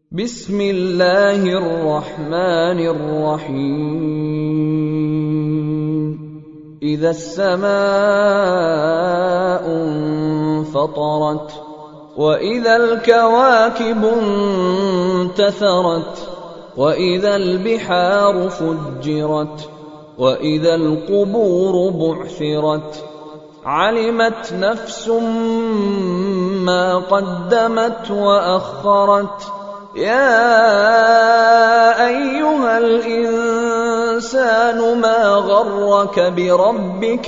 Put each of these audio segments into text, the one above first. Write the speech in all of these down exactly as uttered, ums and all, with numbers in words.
بسم الله الرحمن الرحيم إذا السماء انفطرت وإذا الكواكب انتثرت وإذا البحار فجرت وإذا القبور بعثرت علمت نفس ما قدمت وأخرت يا أيها الإنسان ما غرك بربك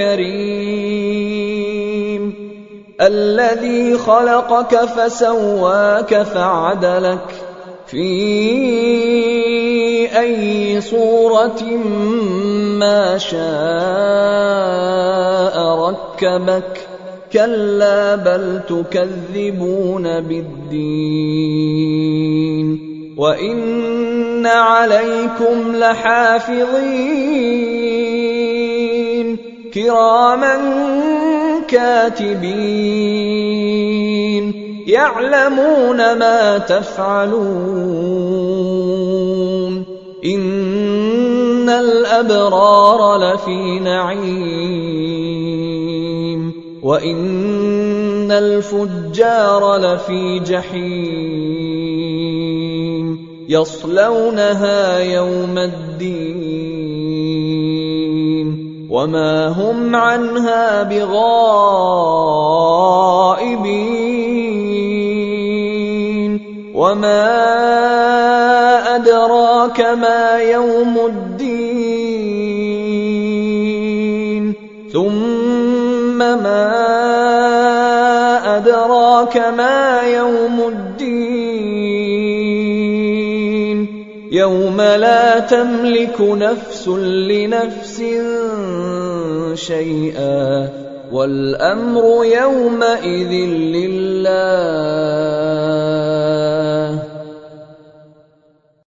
الكريم الذي خلقك فسواك فعدلك في أي صورة ما شاء ركبك كلا بل تكذبون بالدين وإن عليكم لحافظين كراما كاتبين يعلمون ما تفعلون إن الأبرار لفي نعيم وإن الفجار لفي جحيم يصلونها يوم الدين وما هم عنها بغائبين وما أدراك ما يوم الدين ثم ما أدراك ما يوم الدين يوم لا تملك نفس لنفس شيئا والأمر يومئذ لله